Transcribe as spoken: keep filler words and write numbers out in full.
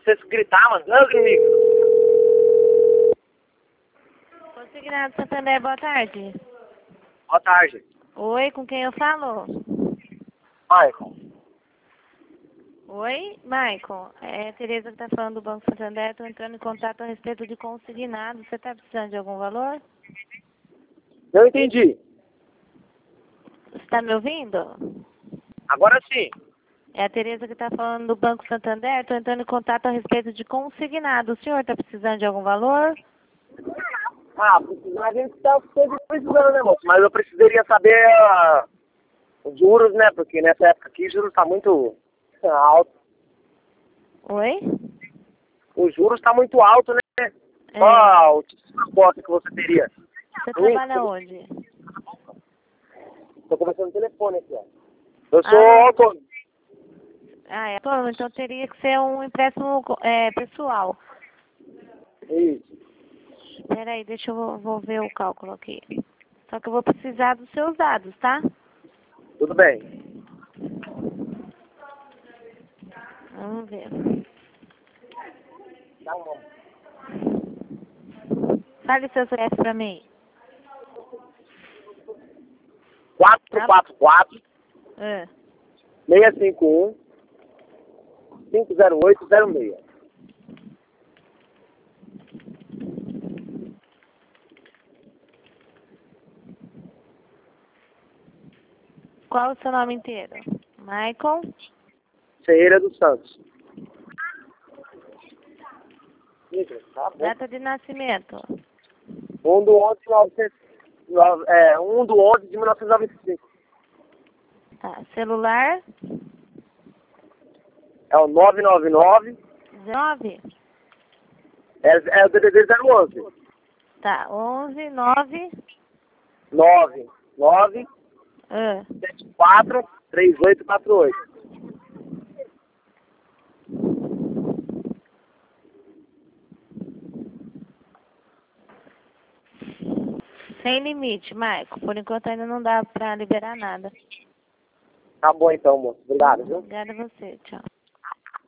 Você gritar, mano. Não, comigo. Consignado Santander, boa tarde. Boa tarde. Oi, com quem eu falo? Michael. Oi, Michael. É Tereza que tá falando do Banco Santander. Estou entrando em contato a respeito de consignado. Você está precisando de algum valor? Não entendi. Você está me ouvindo? Agora sim. É a Tereza que está falando do Banco Santander. Estou entrando em contato a respeito de consignado. O senhor está precisando de algum valor? Ah, a gente tá sempre precisando, né, moço? Mas eu precisaria saber ah, os juros, né? Porque nessa época aqui os juros tá muito alto. Oi? Os juros tá muito alto, né? É. Qual o tipo de proposta que você teria? Você trabalha onde? Tô conversando no telefone aqui, ó. Eu sou Ah, autônomo. Ah, é autônomo, então teria que ser um empréstimo é, pessoal. Isso. Espera aí, deixa eu vou, vou ver o cálculo aqui. Só que eu vou precisar dos seus dados, tá? Tudo bem. Vamos ver. Dá um nome. Fale seu C P F pra mim. quatro quatro quatro, É. seis cinco um, cinco zero oito zero seis. Qual o seu nome inteiro? Michael? Ferreira dos Santos. Tá bom. Data de nascimento? um do onze de novecentos, é, um do onze de mil novecentos e noventa e cinco. Tá. Celular? É o nove nove nove, dezenove? é, é o D D D zero onze. Tá. onze, nove? nove nove Ah. sete quatro três oito quatro oito. Sem limite, Michael. Por enquanto ainda não dá pra liberar nada. Tá bom então, moço. Obrigado, viu? Obrigada a você. Tchau.